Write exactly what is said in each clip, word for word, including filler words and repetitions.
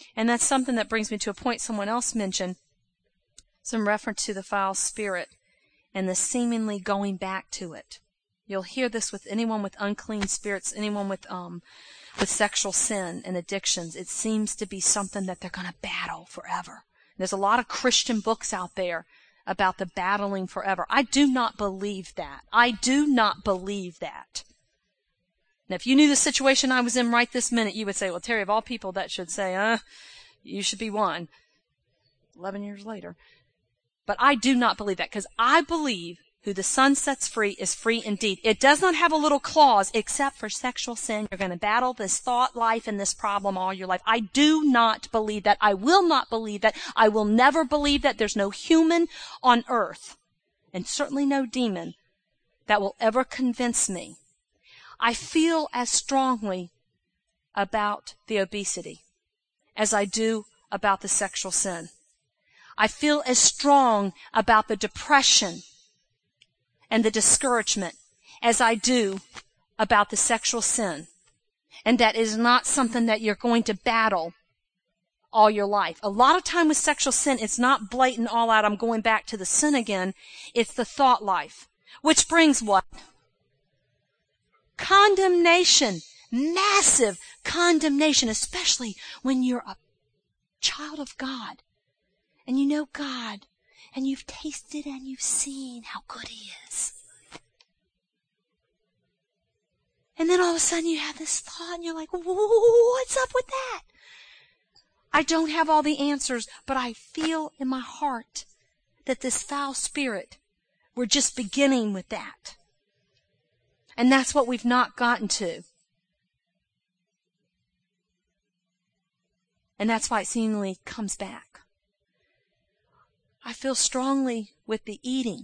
And that's something that brings me to a point someone else mentioned, some reference to the foul spirit and the seemingly going back to it. You'll hear this with anyone with unclean spirits, anyone with um with sexual sin and addictions. It seems to be something that they're going to battle forever. There's a lot of Christian books out there about the battling forever. I do not believe that. I do not believe that. Now, if you knew the situation I was in right this minute, you would say, well, Terry, of all people, that should say, uh, you should be one. Eleven years later. But I do not believe that, because I believe who the Son sets free is free indeed. It does not have a little clause, except for sexual sin. You're going to battle this thought life and this problem all your life. I do not believe that. I will not believe that. I will never believe that. There's no human on earth, and certainly no demon, that will ever convince me. I feel as strongly about the obesity as I do about the sexual sin. I feel as strong about the depression and the discouragement as I do about the sexual sin. And that is not something that you're going to battle all your life. A lot of time with sexual sin, it's not blatant all out, I'm going back to the sin again. It's the thought life. Which brings what? Condemnation. Massive condemnation, especially when you're a child of God. And you know God. And you've tasted and you've seen how good He is. And then all of a sudden you have this thought and you're like, what's up with that? I don't have all the answers, but I feel in my heart that this foul spirit, we're just beginning with that. And that's what we've not gotten to. And that's why it seemingly comes back. I feel strongly with the eating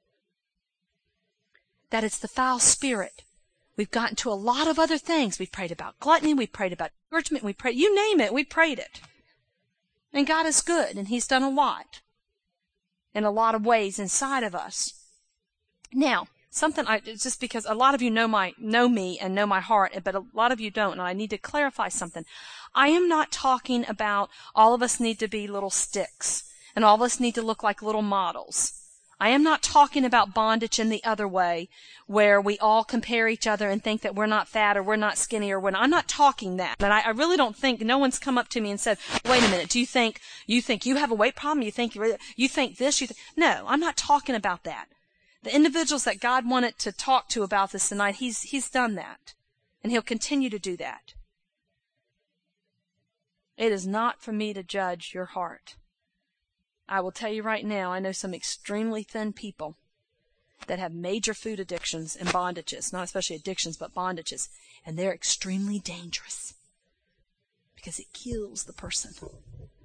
that it's the foul spirit. We've gotten to a lot of other things. We've prayed about gluttony. We've prayed about discouragement. We prayed, you name it, we prayed it. And God is good, and He's done a lot in a lot of ways inside of us. Now, something I, it's just because a lot of you know my, know me and know my heart, but a lot of you don't, and I need to clarify something. I am not talking about all of us need to be little sticks. And all of us need to look like little models. I am not talking about bondage in the other way, where we all compare each other and think that we're not fat or we're not skinny or we're not. I'm not talking that. And I, I really don't think, no one's come up to me and said, wait a minute, do you think, you think you have a weight problem? You think, you you think this? You think, no, I'm not talking about that. The individuals that God wanted to talk to about this tonight, He's, He's done that. And He'll continue to do that. It is not for me to judge your heart. I will tell you right now, I know some extremely thin people that have major food addictions and bondages, not especially addictions, but bondages, and they're extremely dangerous because it kills the person.